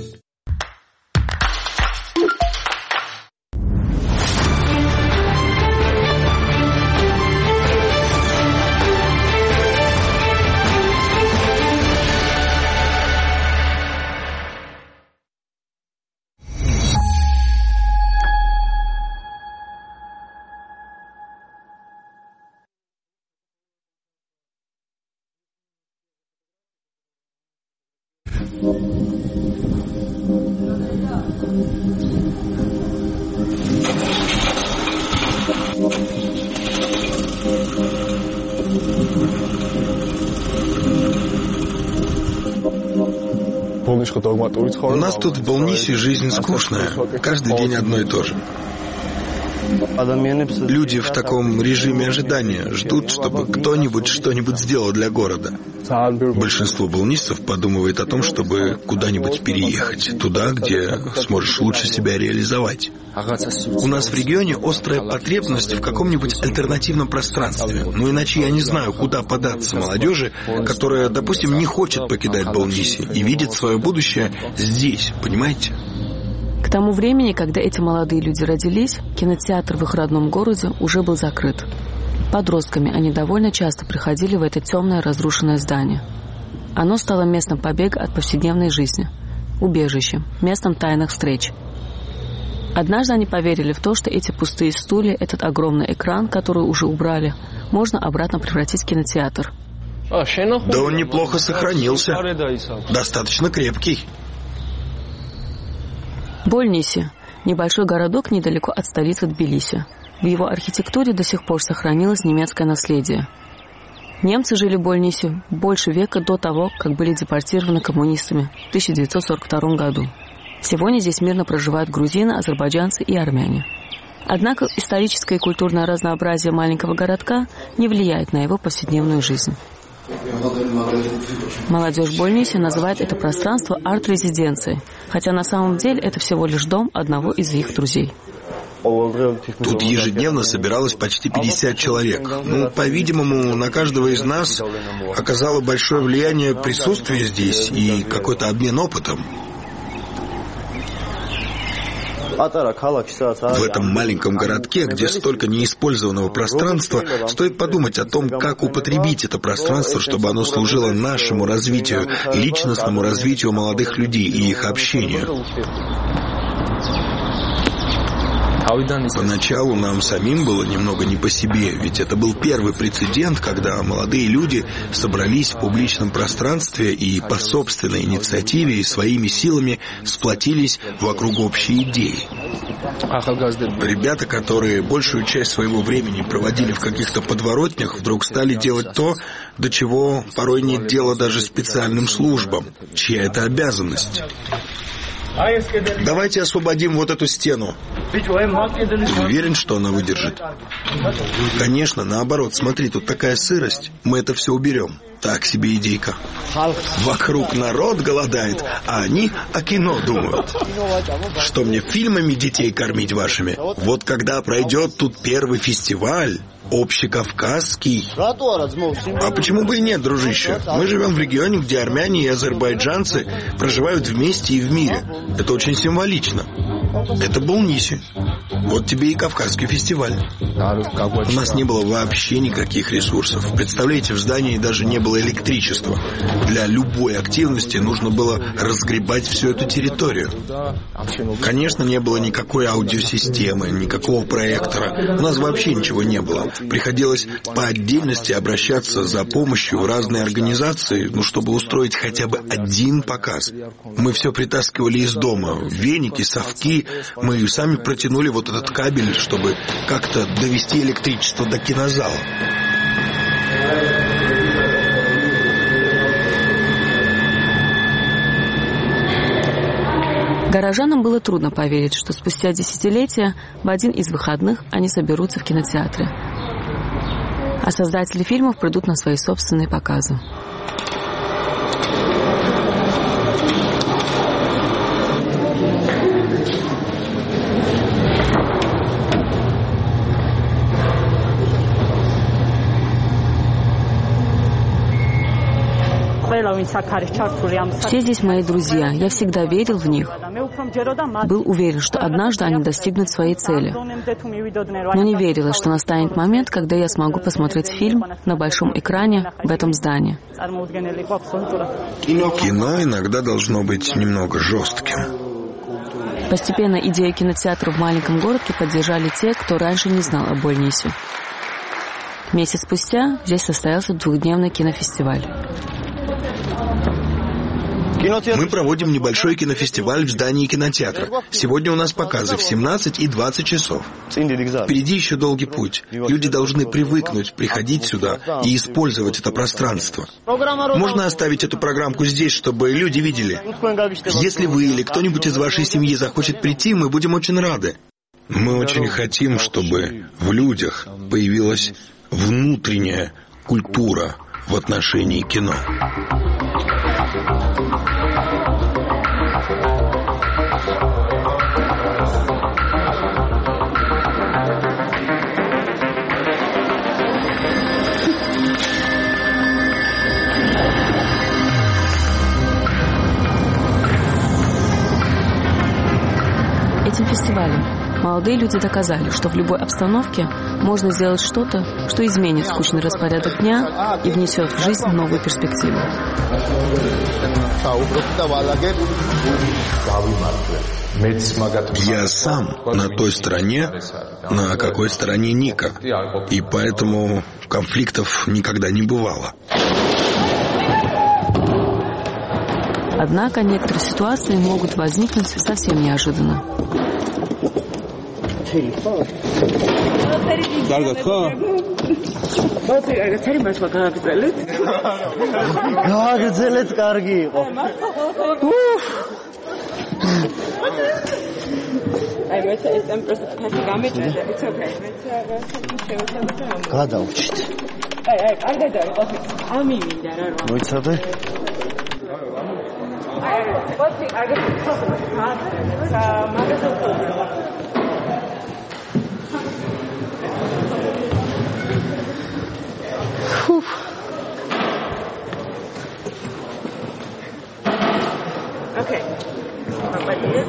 У нас тут в Болнисе жизнь скучная. Каждый день одно и то же. Люди в таком режиме ожидания ждут, чтобы кто-нибудь что-нибудь сделал для города. Большинство болнисцев подумывает о том, чтобы куда-нибудь переехать, туда, где сможешь лучше себя реализовать. У нас в регионе острая потребность в каком-нибудь альтернативном пространстве. Ну иначе я не знаю, куда податься молодежи, которая, допустим, не хочет покидать Болниси и видит свое будущее здесь, понимаете? К тому времени, когда эти молодые люди родились, кинотеатр в их родном городе уже был закрыт. Подростками они довольно часто приходили в это темное разрушенное здание. Оно стало местом побега от повседневной жизни, убежищем, местом тайных встреч. Однажды они поверили в то, что эти пустые стулья, этот огромный экран, который уже убрали, можно обратно превратить в кинотеатр. Да он неплохо сохранился. Достаточно крепкий. Больниси – небольшой городок недалеко от столицы Тбилиси. В его архитектуре до сих пор сохранилось немецкое наследие. Немцы жили в Больниси больше века до того, как были депортированы коммунистами в тысяча девятьсот сорок втором году. Сегодня здесь мирно проживают грузины, азербайджанцы и армяне. Однако историческое и культурное разнообразие маленького городка не влияет на его повседневную жизнь. Молодежь Больниси называет это пространство арт-резиденцией, хотя на самом деле это всего лишь дом одного из их друзей. Тут ежедневно собиралось почти пятьдесят человек. Ну, по-видимому, на каждого из нас оказало большое влияние присутствие здесь и какой-то обмен опытом. В этом маленьком городке, где столько неиспользованного пространства, стоит подумать о том, как употребить это пространство, чтобы оно служило нашему развитию, личностному развитию молодых людей и их общению. Поначалу нам самим было немного не по себе, ведь это был первый прецедент, когда молодые люди собрались в публичном пространстве и по собственной инициативе и своими силами сплотились вокруг общей идеи. Ребята, которые большую часть своего времени проводили в каких-то подворотнях, вдруг стали делать то, до чего порой нет дела даже специальным службам, чья это обязанность. Давайте освободим вот эту стену. Уверен, что она выдержит? Конечно, наоборот. Смотри, тут такая сырость. Мы это все уберем. Так себе идейка. Вокруг народ голодает, а они о кино думают. Что мне фильмами детей кормить вашими? Вот когда пройдет тут первый фестиваль, общекавказский. А почему бы и нет, дружище? Мы живем в регионе, где армяне и азербайджанцы проживают вместе и в мире. Это очень символично. Это Булниси. Вот тебе и Кавказский фестиваль. У нас не было вообще никаких ресурсов. Представляете, в здании даже не было электричества. Для любой активности нужно было разгребать всю эту территорию. Конечно, не было никакой аудиосистемы, никакого проектора. У нас вообще ничего не было. Приходилось по отдельности обращаться за помощью в разные организации, ну, чтобы устроить хотя бы один показ. Мы все притаскивали из дома. Веники, совки. Мы сами протянули вот этот кабель, чтобы как-то довести электричество до кинозала. Горожанам было трудно поверить, что спустя десятилетия в один из выходных они соберутся в кинотеатре. А создатели фильмов придут на свои собственные показы. Все здесь мои друзья. Я всегда верил в них. Был уверен, что однажды они достигнут своей цели. Но не верила, что настанет момент, когда я смогу посмотреть фильм на большом экране в этом здании. Кино иногда должно быть немного жестким. Постепенно идею кинотеатра в маленьком городке поддержали те, кто раньше не знал о Булниси. Месяц спустя здесь состоялся двухдневный кинофестиваль. Мы проводим небольшой кинофестиваль в здании кинотеатра. Сегодня у нас показы в семнадцать и двадцать часов. Впереди еще долгий путь. Люди должны привыкнуть приходить сюда и использовать это пространство. Можно оставить эту программку здесь, чтобы люди видели. Если вы или кто-нибудь из вашей семьи захочет прийти, мы будем очень рады. Мы очень хотим, чтобы в людях появилась внутренняя культура в отношении кино. Этим фестивалем молодые люди доказали, что в любой обстановке можно сделать что-то, что изменит скучный распорядок дня и внесет в жизнь новую перспективу. Я сам на той стороне, на какой стороне Ника, и поэтому конфликтов никогда не бывало. Однако некоторые ситуации могут возникнуть совсем неожиданно. გადავჭით. აი, აი, კარგად არის ყოფილი. ამიმინდა რა რა. მოიცადე? აი, აი, ყოფილი, კარგად ხსოვს. მაგაზე Фух. Okay. Молодец.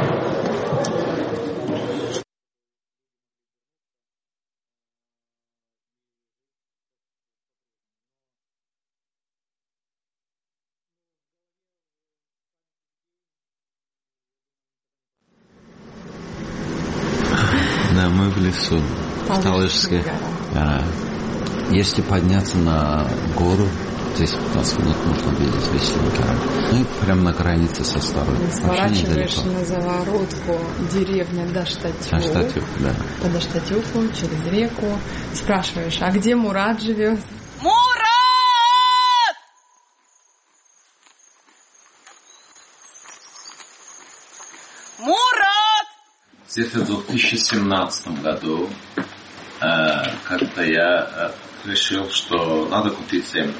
Да, мы в лесу, в Талышске. Если подняться на гору, здесь пятнадцать минут можно видеть весь Ленинград. Ну и прямо на границе со Старой. Сворачиваешь на заворотку деревня Даштатюк. Даштатюк, да. По Даштатюку через реку. Спрашиваешь, а где Мурат живет? Мурат! где-то в две тысячи семнадцатом году э, как-то я э, решил, что надо купить землю.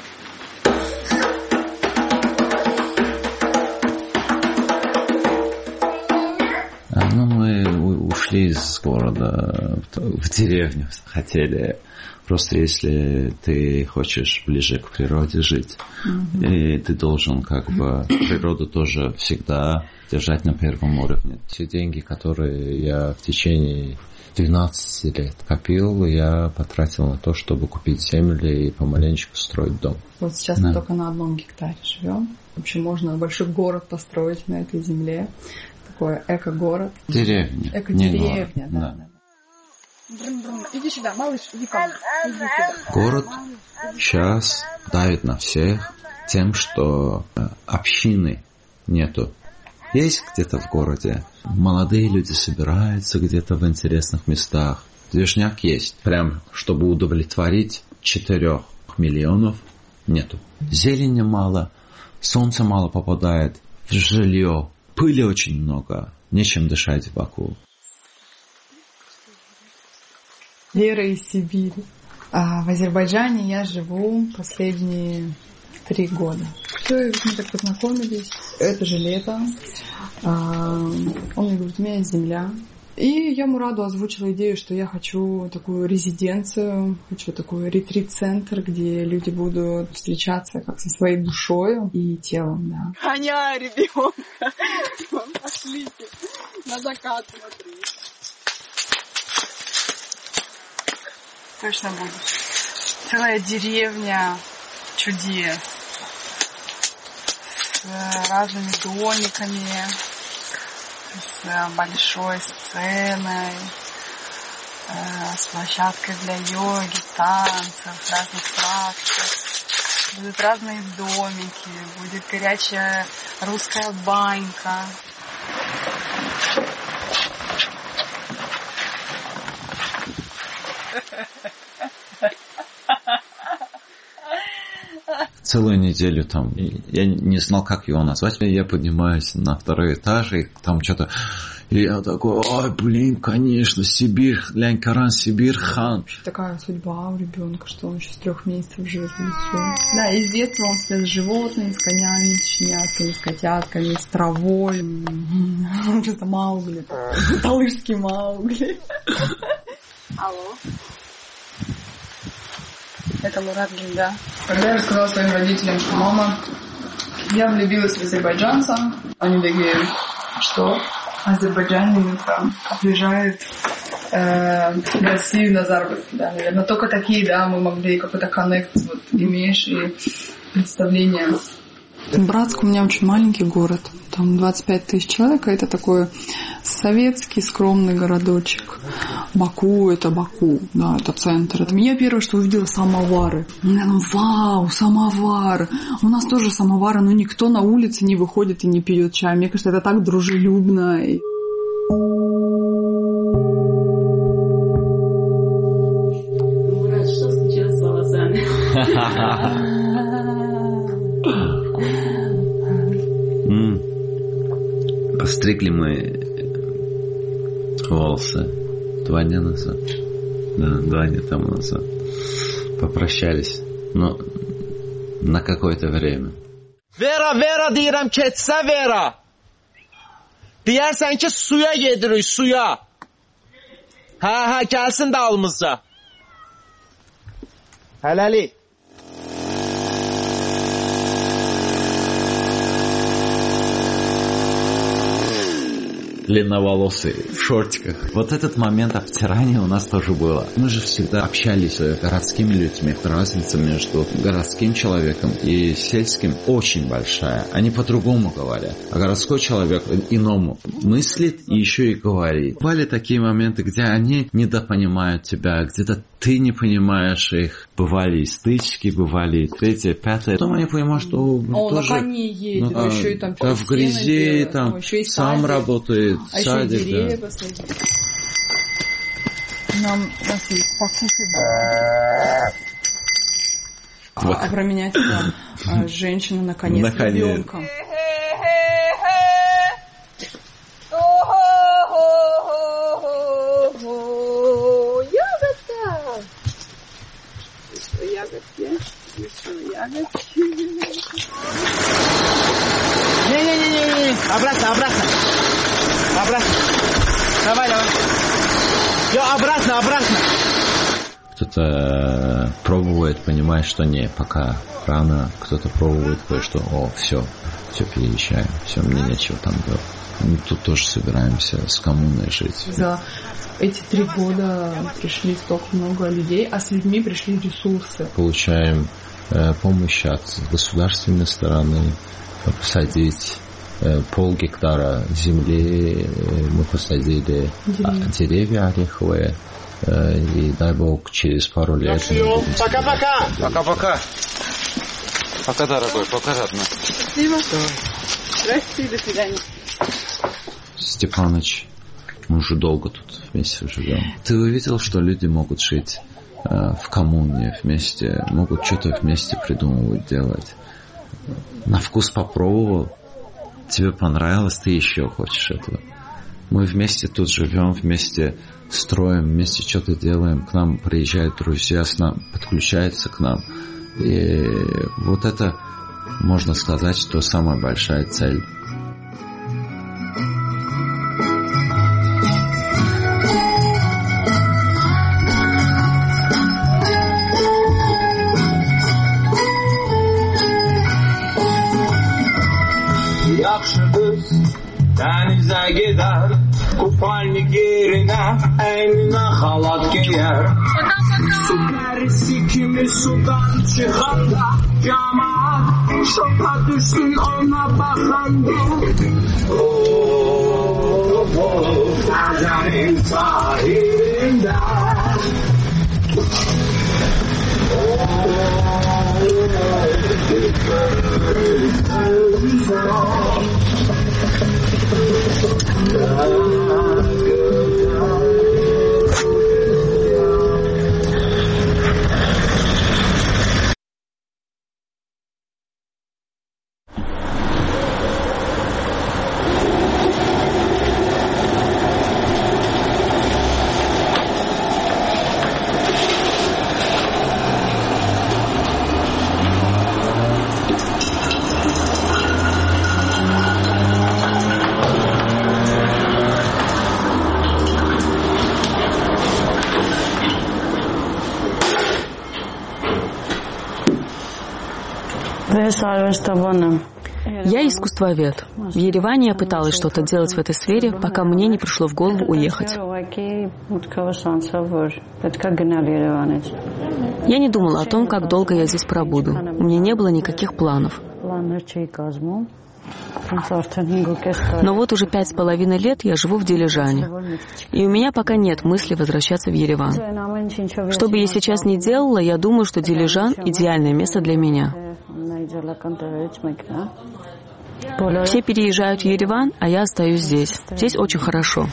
Ну, мы ушли из города в деревню, хотели. Просто если ты хочешь ближе к природе жить, mm-hmm. и ты должен как бы природу тоже всегда держать на первом уровне. Все деньги, которые я в течение двенадцати лет копил, я потратил на то, чтобы купить землю и помаленечку строить дом. Вот сейчас да. мы только на одном гектаре живем. Вообще можно большой город построить на этой земле. Такой эко-город. Деревня. Эко-деревня, да. да. да. Иди сюда, малыш, иди ко мне. Иди сюда. Город сейчас давит на всех тем, что общины нету. Есть где-то в городе. Молодые люди собираются где-то в интересных местах. Движняк есть. Прям, чтобы удовлетворить четырех миллионов, нету. Зелени мало, солнца мало попадает в жилье. Пыли очень много. Нечем дышать в Баку. Лера из Сибири. А в Азербайджане я живу последние три года. Все, мы так познакомились. Это же лето. А, он мне говорит, у меня есть земля. И я Мураду озвучила идею, что я хочу такую резиденцию, хочу такой ретрит-центр, где люди будут встречаться как со своей душой и телом, да. Коня, ребенка, пошлите, на закат смотри. Точно будет. Целая деревня чудес с разными домиками, с большой сценой, с площадкой для йоги, танцев, разных практик. Будут разные домики, будет горячая русская банька. Целую неделю там, я не знал, как его назвать. Я поднимаюсь на второй этаж, и там что-то... И я такой, ой, блин, конечно, Сибирь, Лянь Каран, Сибирь, хан. Такая судьба у ребенка, что он еще с трех месяцев живет в лесу. Да, и с детства он всегда с животными, с конями, с щенятками, с котятками, с травой. Просто Маугли, талышский Маугли. Алло. Это Мурат Гильда. Когда я рассказала своим родителям, что мама, я влюбилась в азербайджанца, они такие, что азербайджанин там приезжает э, в Россию на заработки, да, наверное. Только такие, да, мы могли какой-то коннект вот, имеешь и представление. Братск у меня очень маленький город, там двадцать пять тысяч человек, это такой советский скромный городочек. Баку — это Баку, да, это центр. Я первое, что увидела, самовары. Я думаю, вау, самовары. У нас тоже самовары, но никто на улице не выходит и не пьет чай. Мне кажется, это так дружелюбно. Мурат, что случилось с волосами? Постригли мы волосы два дня назад. Да, два дня тому назад. Попрощались. Но на какое-то время. Vera, Vera deyirəm keçsə Vera. Deyərsən ki suya gedirik, suya. Hə, hə, gəlsin dalımızca. Hələlik. Длинноволосый, в шортиках. Вот этот момент обтирания у нас тоже было. Мы же всегда общались с городскими людьми. Разница между городским человеком и сельским очень большая. Они по-другому говорят. А городской человек иному мыслит и еще и говорит. Бывали такие моменты, где они недопонимают тебя, где-то ты не понимаешь их. Бывали и стычки, бывали и третье, пятое. Потом они понимают, что он тоже, на коне едет, ну, еще и там да, в грязи, делает, там, еще и сам садик. работает, а садик, еще и деревья да. посадить. Нам, нас есть покушать. А, а про меня типа а, женщина на коне на с коне. ребенком. Не-не-не-не, обратно, обратно. Обратно. Давай, давай. Yo, обратно, обратно. Кто-то пробует, понимает, что не, пока рано. Кто-то пробует кое-что, о, все, все, переезжаем, все, мне нечего там делать. Мы тут тоже собираемся с коммуной жить. За эти три года пришли столько много людей, а с людьми пришли ресурсы. Получаем э, помощь от государственной стороны, посадить э, пол гектара земли, э, мы посадили деревья, деревья ореховые, э, и дай бог через пару лет... Пока-пока! Пока-пока! Пока, дорогой, пока, родной. Спасибо. Здравствуйте, до свидания. Степаныч, мы уже долго тут вместе живем. Ты увидел, что люди могут жить э, в коммуне вместе, могут что-то вместе придумывать, делать. На вкус попробовал, тебе понравилось, ты еще хочешь этого. Мы вместе тут живем, вместе строим, вместе что-то делаем. К нам приезжают друзья, с нам подключаются к нам. И вот это, можно сказать, что самая большая цель. Denize gider, kufalnik yerine eline halat giyer. Su perisi kimi sudan çıkanda cemaat şoka düşsün ona bakanda. Oh, oh, Kazanin sahilinde. Я искусствовед. В Ереване я пыталась что-то делать в этой сфере, пока мне не пришло в голову уехать. Я не думала о том, как долго я здесь пробуду. У меня не было никаких планов. Но вот уже пять с половиной лет я живу в Дилижане. И у меня пока нет мысли возвращаться в Ереван. Что бы я сейчас ни делала, я думаю, что Дилижан — идеальное место для меня. Все переезжают в Ереван, а я остаюсь здесь. Здесь очень хорошо.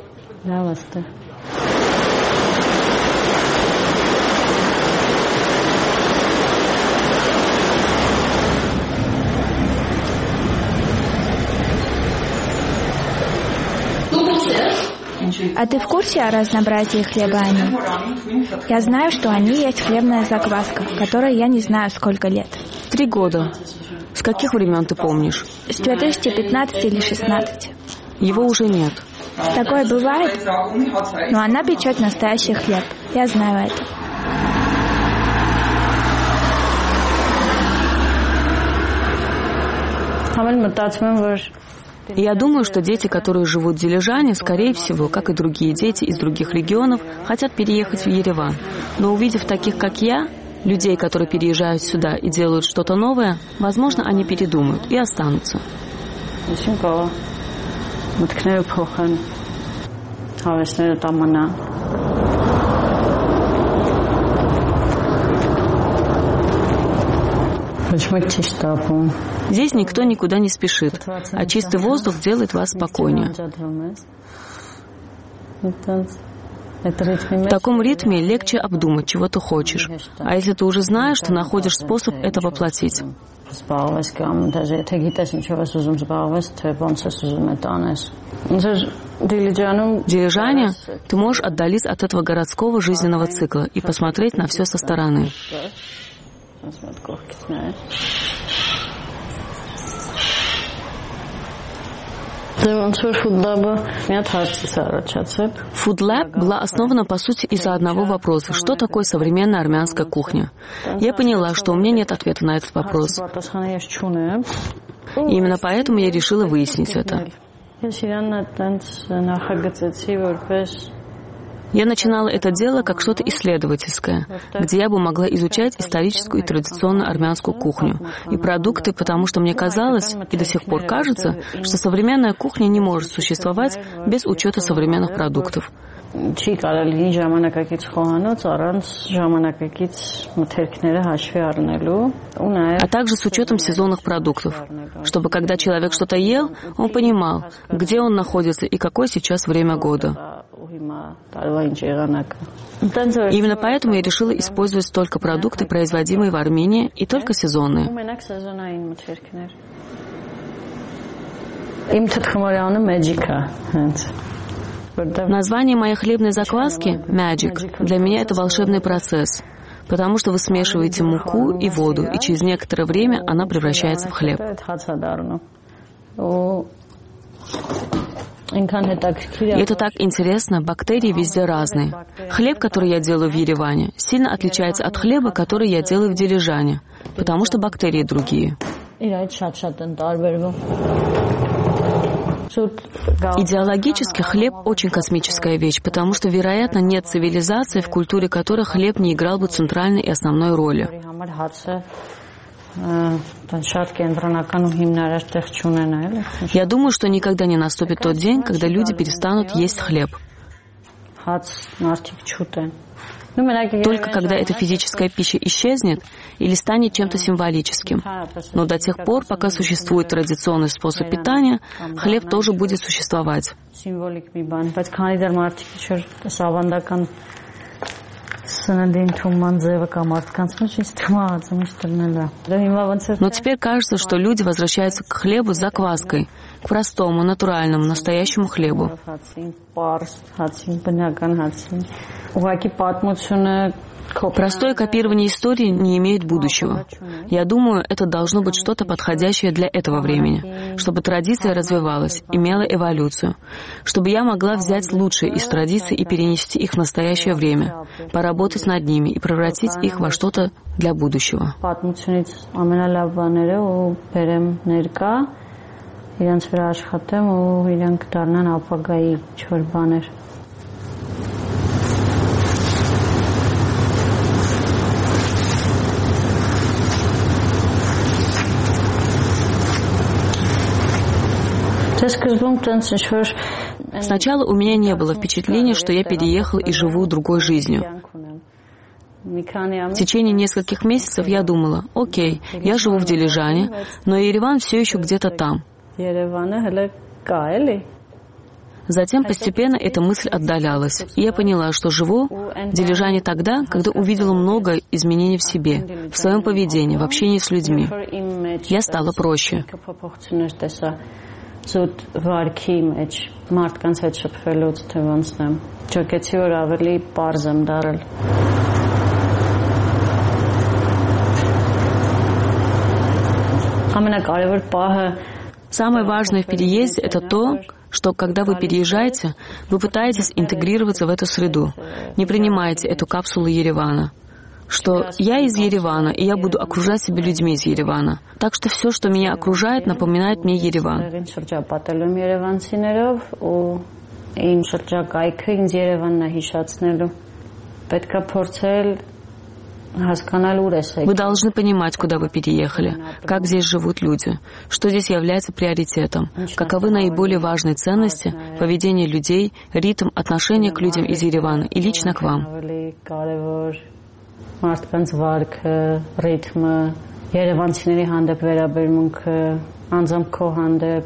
А ты в курсе о разнообразии хлеба-они? Я знаю, что они есть хлебная закваска, которой я не знаю сколько лет. Три года. С каких времен ты помнишь? С две тысячи пятнадцатого или шестнадцатого. Его уже нет. Такое бывает, но она печет настоящий хлеб. Я знаю это. Я думаю, что дети, которые живут в Дилижане, скорее всего, как и другие дети из других регионов, хотят переехать в Ереван. Но увидев таких, как я, людей, которые переезжают сюда и делают что-то новое, возможно, они передумают и останутся. Здесь никто никуда не спешит, а чистый воздух делает вас спокойнее. В таком ритме легче обдумать, чего ты хочешь. А если ты уже знаешь, то находишь способ это воплотить. В Дилижане ты можешь отдалиться от этого городского жизненного цикла и посмотреть на все со стороны. Food Lab была основана, по сути, из-за одного вопроса. Что такое современная армянская кухня? Я поняла, что у меня нет ответа на этот вопрос. И именно поэтому я решила выяснить это. Я начинала это дело как что-то исследовательское, где я бы могла изучать историческую и традиционную армянскую кухню и продукты, потому что мне казалось, и до сих пор кажется, что современная кухня не может существовать без учета современных продуктов. А также с учетом сезонных продуктов, чтобы когда человек что-то ел, он понимал, где он находится и какое сейчас время года. Именно поэтому я решила использовать только продукты, производимые в Армении, и только сезонные. Название моей хлебной закваски «Magic» для меня это волшебный процесс, потому что вы смешиваете муку и воду, и через некоторое время она превращается в хлеб. И это так интересно, бактерии везде разные. Хлеб, который я делаю в Ереване, сильно отличается от хлеба, который я делаю в Дилижане, потому что бактерии другие. Идеологически хлеб очень космическая вещь, потому что, вероятно, нет цивилизации, в культуре которой хлеб не играл бы центральной и основной роли. Я думаю, что никогда не наступит тот день, когда люди перестанут есть хлеб. Только когда эта физическая пища исчезнет или станет чем-то символическим. Но до тех пор, пока существует традиционный способ питания, хлеб тоже будет существовать. Но теперь кажется, что люди возвращаются к хлебу с закваской, к простому, натуральному, настоящему хлебу. Простое копирование истории не имеет будущего. Я думаю, это должно быть что-то подходящее для этого времени, чтобы традиция развивалась, имела эволюцию, чтобы я могла взять лучшие из традиций и перенести их в настоящее время, поработать над ними и превратить их во что-то для будущего. Сначала у меня не было впечатления, что я переехал и живу другой жизнью. В течение нескольких месяцев я думала, окей, я живу в Дилижане, но Ереван все еще где-то там. Затем постепенно эта мысль отдалялась, и я поняла, что живу в Дилижане тогда, когда увидела много изменений в себе, в своем поведении, в общении с людьми. Я стала проще. Զուտ վարքի մեջ մարդկանց հետ շփվելուց թե ոնց եմ ճոկեցի որ ավելի պարզ եմ դարել ամենակարևոր պահը Самое важное в переезде это то, что когда вы переезжаете, вы пытаетесь интегрироваться в эту среду, не принимаете эту капсулу Еревана. Что я из Еревана, и я буду окружать себя людьми из Еревана. Так что все, что меня окружает, напоминает мне Ереван. Вы должны понимать, куда вы переехали, как здесь живут люди, что здесь является приоритетом, каковы наиболее важные ценности, поведение людей, ритм, отношение к людям из Еревана и лично к вам. Մարդկանց վարքը, ռիթմը, երևանցիների հանդեպ վերաբերմունքը, անձամբ քո հանդեպ.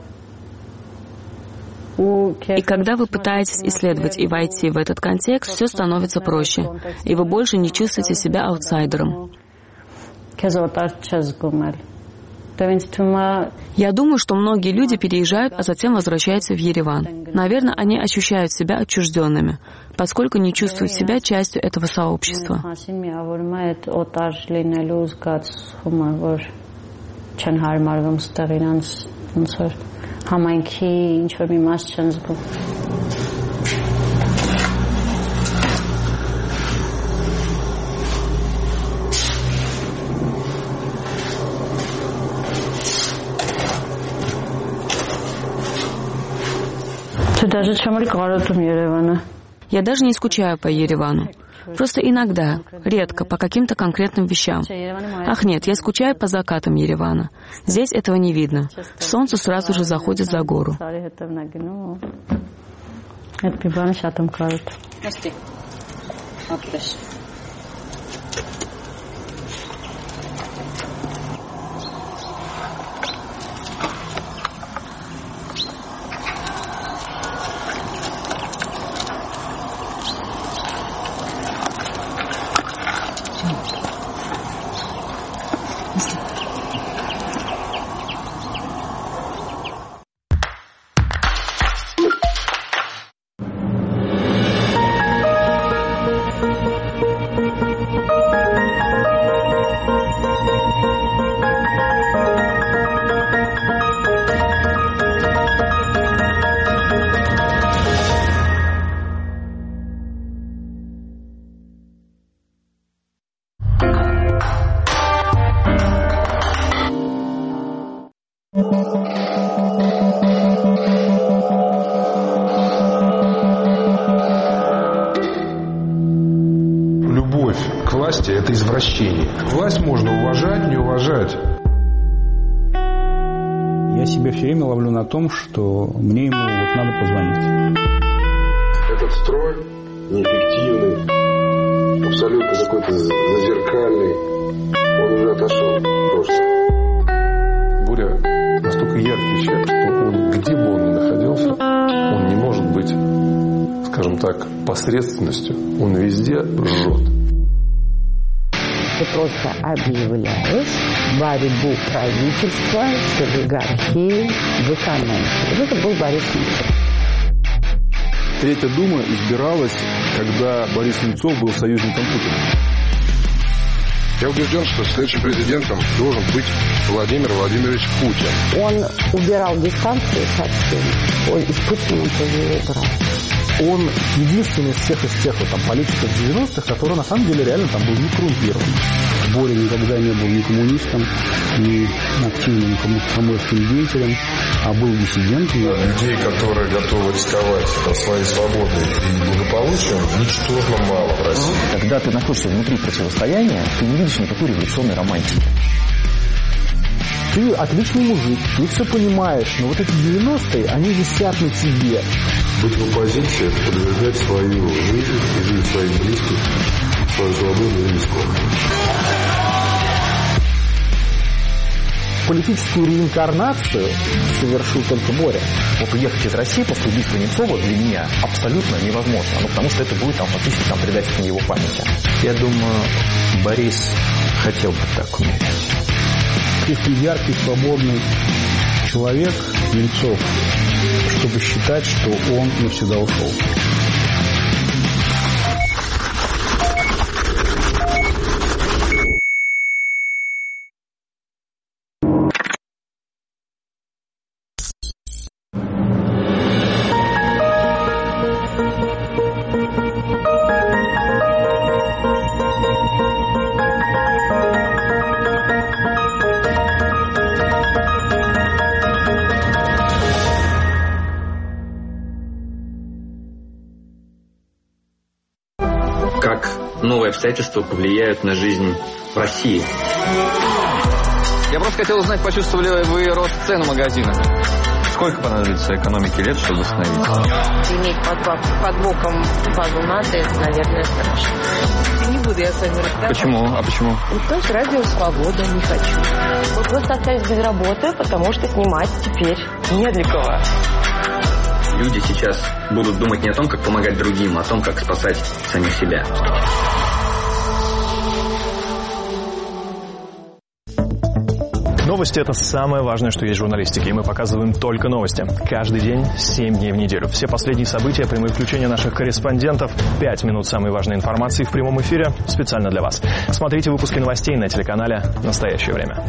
И когда вы пытаетесь исследовать и войти в этот контекст, все становится проще, и вы больше не чувствуете себя аутсайдером. Я думаю, что многие люди переезжают, а затем возвращаются в Ереван. Наверное, они ощущают себя отчужденными, поскольку не чувствуют себя частью этого сообщества. Я даже не скучаю по Еревану. Просто иногда, редко, по каким-то конкретным вещам. Ах нет, я скучаю по закатам Еревана. Здесь этого не видно. Солнце сразу же заходит за гору. Это извращение. Власть можно уважать, не уважать. Я себя все время ловлю на том, что мне ему вот надо позвонить. Этот строй неэффективный, абсолютно какой-то зазеркальный, он уже отошел в прошлое. Буря настолько яркий человек, что он, где бы он ни находился, он не может быть, скажем так, посредственностью. Он везде жжет. Ты просто объявляешь борьбу правительства с олигархией в экономике. Вот это был Борис Немцов. Третья дума избиралась, когда Борис Немцов был союзником Путина. Я убежден, что следующим президентом должен быть Владимир Владимирович Путин. Он убирал дистанцию совсем. Он из Путина тоже его убрал. Он единственный из всех из тех вот, там, политиков девяностых, который на самом деле реально там был не коррумпирован. Боря никогда не был ни коммунистом, ни активным комсомольским деятелем, а был диссидентом. Людей, которые готовы рисковать своей свободой и благополучием, ничтожно мало в России. Когда ты находишься внутри противостояния, ты не видишь никакой революционной романтики. Ты отличный мужик, ты все понимаешь, но вот эти девяностые, они висят на тебе. Быть в оппозиции – это подвергать свою жизнь и жизнь своих близких, свою свободу и риску. Политическую реинкарнацию совершил только Боря. Вот уехать из России после убийства Немцова для меня абсолютно невозможно. Ну, потому что это будет там, фактически там, предательством его памяти. Я думаю, Борис хотел бы так умереть. Если яркий, свободный человек, Немцов, чтобы считать, что он навсегда ушел. Новые обстоятельства повлияют на жизнь в России. Я просто хотел узнать, почувствовали вы рост цен в магазинах? Сколько понадобится экономике лет, чтобы восстановить? Иметь под, под боком базу НАТО, это, наверное, страшно. Не буду я с вами рассказывать. Почему? А почему? Потому что радио «Свобода» не хочу. Мы просто остались без работы, потому что снимать теперь не для кого. Люди сейчас будут думать не о том, как помогать другим, а о том, как спасать самих себя. Новости — это самое важное, что есть в журналистике, и мы показываем только новости. Каждый день, семь дней в неделю. Все последние события, прямые включения наших корреспондентов, пять минут самой важной информации в прямом эфире специально для вас. Смотрите выпуски новостей на телеканале «Настоящее время».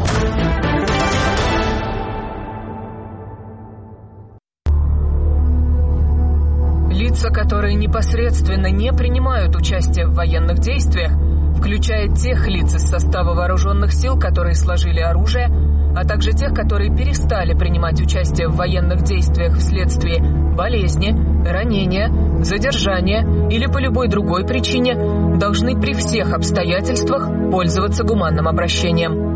Лица, которые непосредственно не принимают участие в военных действиях, включая тех лиц из состава вооруженных сил, которые сложили оружие, а также тех, которые перестали принимать участие в военных действиях вследствие болезни, ранения, задержания или по любой другой причине, должны при всех обстоятельствах пользоваться гуманным обращением.